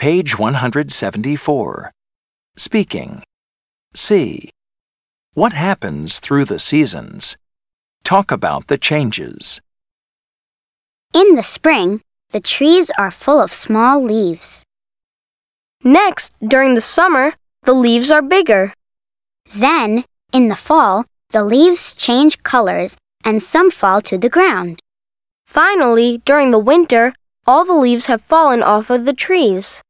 Page 174. Speaking. C. What happens through the seasons? Talk about the changes. In the spring, the trees are full of small leaves. Next, during the summer, the leaves are bigger. Then, in the fall, the leaves change colors and some fall to the ground. Finally, during the winter, all the leaves have fallen off of the trees.